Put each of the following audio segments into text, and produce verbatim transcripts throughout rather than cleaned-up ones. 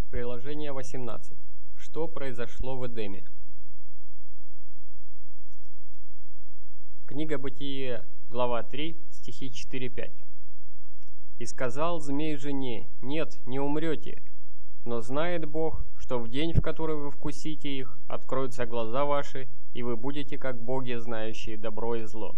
Приложение восемнадцать. Что произошло в Эдеме? Книга Бытие, глава три, стихи четыре-пять. «И сказал змей жене: нет, не умрете, но знает Бог, что в день, в который вы вкусите их, откроются глаза ваши, и вы будете как боги, знающие добро и зло».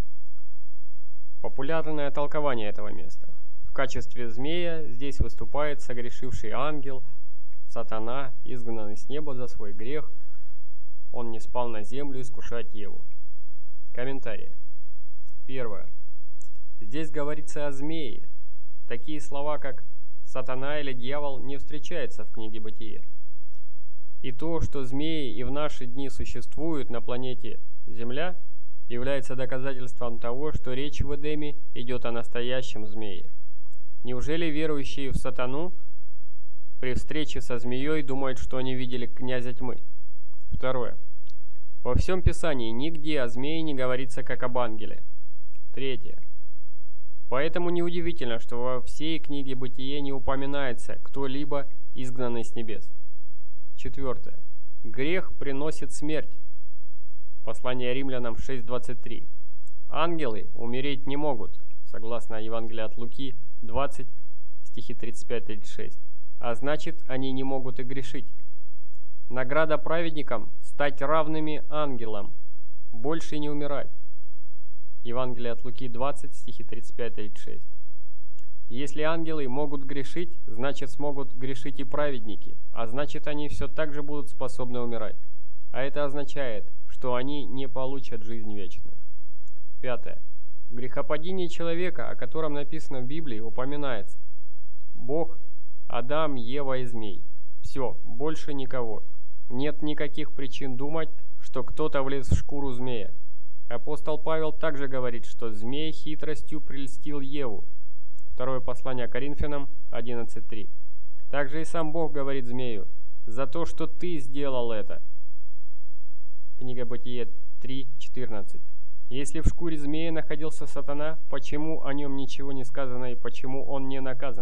Популярное толкование этого места. В качестве змея здесь выступает согрешивший ангел, сатана, изгнанный с неба за свой грех. Он не спал на землю искушать Еву. Комментарии. Первое. Здесь говорится о змее. Такие слова, как «сатана» или «дьявол» не встречаются в книге Бытие. И то, что змеи и в наши дни существуют на планете Земля, является доказательством того, что речь в Эдеме идет о настоящем змее. Неужели верующие в сатану при встрече со змеей думают, что они видели князя тьмы? Второе. Во всем Писании нигде о змее не говорится как об ангеле. Третье. Поэтому неудивительно, что во всей книге Бытие не упоминается кто-либо, изгнанный с небес. Четвертое. Грех приносит смерть. Послание римлянам шесть двадцать три. Ангелы умереть не могут, согласно Евангелию от Луки двадцать, стихи тридцать пять тридцать шесть. А значит, они не могут и грешить. Награда праведникам – стать равными ангелам, больше не умирать. Евангелие от Луки двадцать, стихи тридцать пять тридцать шесть. Если ангелы могут грешить, значит смогут грешить и праведники, а значит они все так же будут способны умирать. А это означает, что они не получат жизнь вечную. Пятое. В грехопадении человека, о котором написано в Библии, упоминается Бог, Адам, Ева и змей. Все, больше никого. Нет никаких причин думать, что кто-то влез в шкуру змея. Апостол Павел также говорит, что змей хитростью прельстил Еву. Второе послание Коринфянам одиннадцать три. Также и сам Бог говорит змею: «За то, что ты сделал это». Книга Бытие три четырнадцать. Если в шкуре змея находился сатана, почему о нем ничего не сказано и почему он не наказан?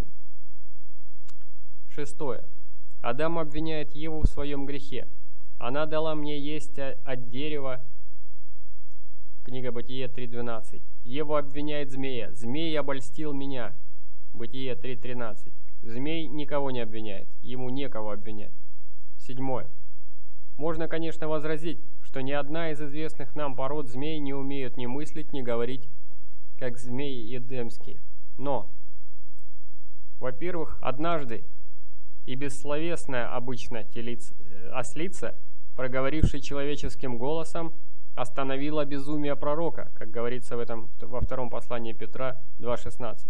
Шестое. Адам обвиняет Еву в своем грехе. Она дала мне есть от дерева. Книга Бытие три двенадцать. Еву обвиняет змея. Змей обольстил меня. Бытие три тринадцать. Змей никого не обвиняет. Ему некого обвинять. Седьмое. Можно, конечно, возразить, что ни одна из известных нам пород змей не умеют ни мыслить, ни говорить, как змеи эдемские. Но, во-первых, однажды и бессловесная обычно телица, ослица, проговорившая человеческим голосом, остановила безумие пророка, как говорится в этом, во втором послании Петра два шестнадцать.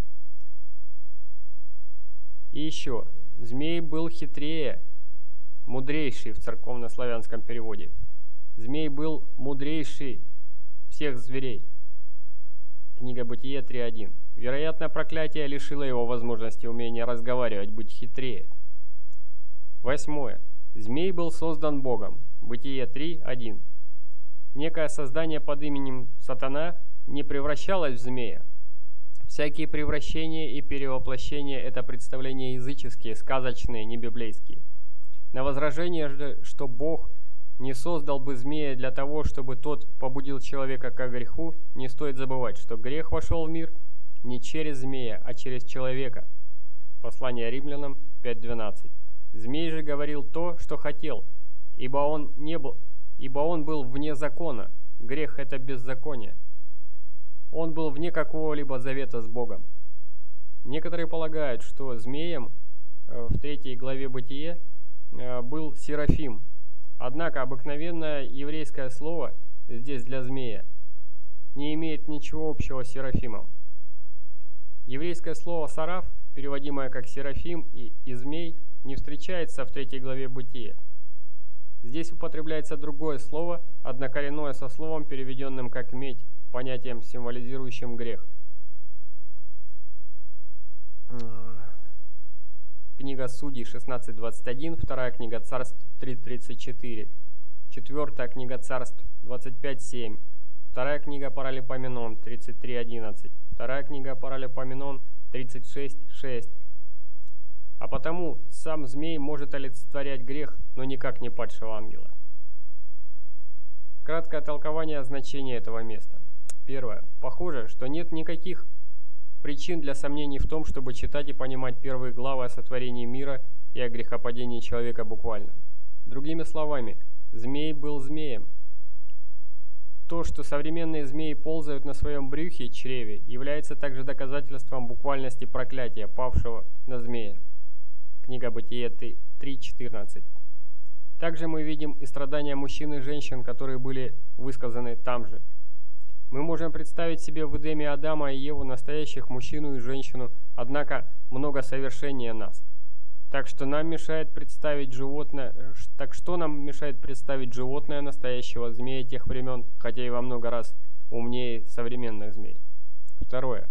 И еще, змей был хитрее, мудрейший в церковно-славянском переводе. Змей был мудрейший всех зверей. Книга Бытие три один. Вероятно, проклятие лишило его возможности умения разговаривать, быть хитрее. Восьмое. Змей был создан Богом. Бытие три один. Некое создание под именем Сатана не превращалось в змея. Всякие превращения и перевоплощения – это представления языческие, сказочные, не библейские. На возражение же, что Бог не создал бы змея для того, чтобы тот побудил человека к греху, не стоит забывать, что грех вошел в мир не через змея, а через человека. Послание римлянам пять двенадцать. Змей же говорил то, что хотел, ибо он, не был, ибо он был вне закона. Грех – это беззаконие. Он был вне какого-либо завета с Богом. Некоторые полагают, что змеем в третьей главе Бытие был Серафим. Однако обыкновенное еврейское слово здесь для змея не имеет ничего общего с Серафимом. Еврейское слово «сараф», переводимое как «серафим» и, и «змей», не встречается в третьей главе Бытия. Здесь употребляется другое слово, однокоренное со словом, переведенным как «медь», понятием, символизирующим грех. Книга Судей шестнадцать двадцать один, вторая книга Царств три тридцать четыре, четвертая книга Царств двадцать пять семь, вторая книга Паралипоменон тридцать три одиннадцать, вторая книга Паралипоменон тридцать шесть шесть. А потому сам змей может олицетворять грех, но никак не падшего ангела. Краткое толкование значения этого места. Первое. Похоже, что нет никаких причин для сомнений в том, чтобы читать и понимать первые главы о сотворении мира и о грехопадении человека буквально. Другими словами, змей был змеем. То, что современные змеи ползают на своем брюхе, чреве, является также доказательством буквальности проклятия, павшего на змея. Книга Бытие три четырнадцать. Также мы видим и страдания мужчин и женщин, которые были высказаны там же. Мы можем представить себе в Эдеме Адама и Еву настоящих мужчину и женщину, однако много совершеннее нас. Так что нам мешает представить животное, так что нам мешает представить животное настоящего змея тех времен, хотя и во много раз умнее современных змей. Второе.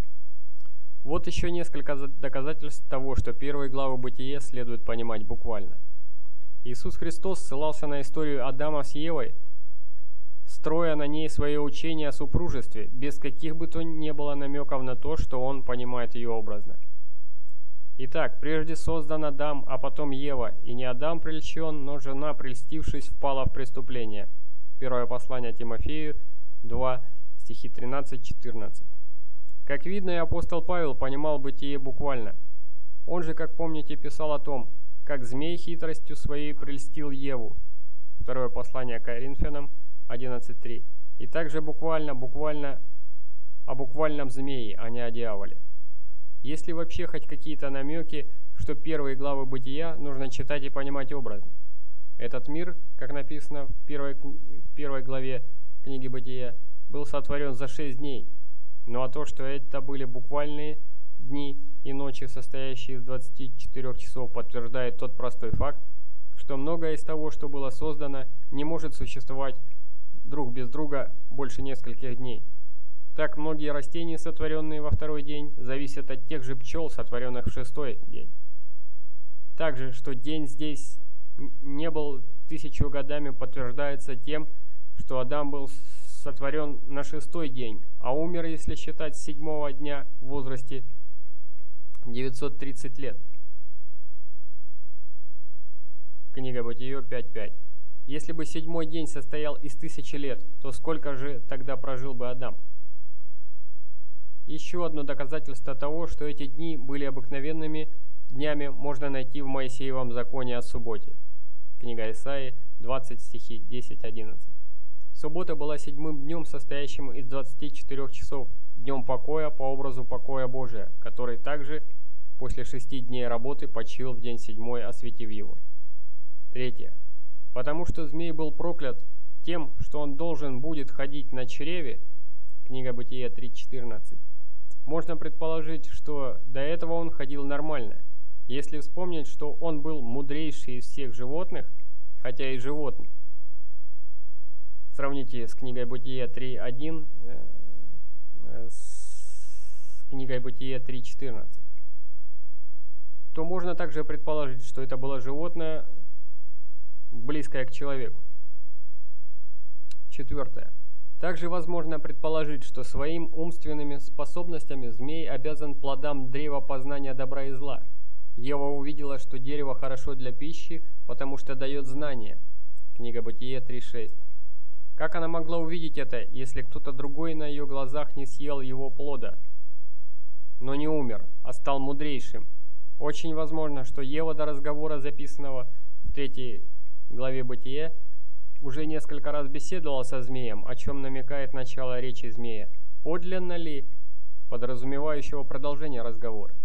Вот еще несколько доказательств того, что первые главы Бытия следует понимать буквально. Иисус Христос ссылался на историю Адама с Евой, строя на ней свое учение о супружестве, без каких бы то ни было намеков на то, что он понимает ее образно. Итак, прежде создан Адам, а потом Ева, и не Адам прельщен, но жена, прельстившись, впала в преступление. Первое послание Тимофею два, стихи тринадцать-четырнадцать. Как видно, и апостол Павел понимал бытие буквально. Он же, как помните, писал о том, как змей хитростью своей прельстил Еву. Второе послание Коринфянам одиннадцать три. И также буквально, буквально о буквальном змее, а не о дьяволе. Есть ли вообще хоть какие-то намеки, что первые главы Бытия нужно читать и понимать образно? Этот мир, как написано в первой, в первой главе книги Бытия, был сотворен за шесть дней. Ну а то, что это были буквальные дни и ночи, состоящие из двадцати четырёх часов, подтверждает тот простой факт, что многое из того, что было создано, не может существовать друг без друга больше нескольких дней. Так многие растения, сотворенные во второй день, зависят от тех же пчел, сотворенных в шестой день. Также, что день здесь не был тысячу годами, подтверждается тем, что Адам был сотворен на шестой день, а умер, если считать, с седьмого дня в возрасте девятьсот тридцать лет. Книга Бытие пять пять. Если бы седьмой день состоял из тысячи лет, то сколько же тогда прожил бы Адам? Еще одно доказательство того, что эти дни были обыкновенными днями, можно найти в Моисеевом законе о субботе. Книга Исаии двадцать, стихи десять-одиннадцать. Суббота была седьмым днем, состоящим из двадцати четырёх часов, днем покоя по образу покоя Божия, который также после шести дней работы почил в день седьмой, осветив его. Третье. Потому что змей был проклят тем, что он должен будет ходить на чреве, книга Бытия три четырнадцать, можно предположить, что до этого он ходил нормально. Если вспомнить, что он был мудрейший из всех животных, хотя и животный. Сравните с книгой Бытия три один э, с книгой Бытия три четырнадцать. То можно также предположить, что это было животное, близкое к человеку. Четвертое. Также возможно предположить, что своим умственными способностями змей обязан плодам древа познания добра и зла. Ева увидела, что дерево хорошо для пищи, потому что дает знания. Книга Бытие три шесть. Как она могла увидеть это, если кто-то другой на ее глазах не съел его плода, но не умер, а стал мудрейшим? Очень возможно, что Ева до разговора, записанного в третьей главе Бытия, уже несколько раз беседовала со змеем, о чем намекает начало речи змея, подлинно ли подразумевающего продолжение разговора.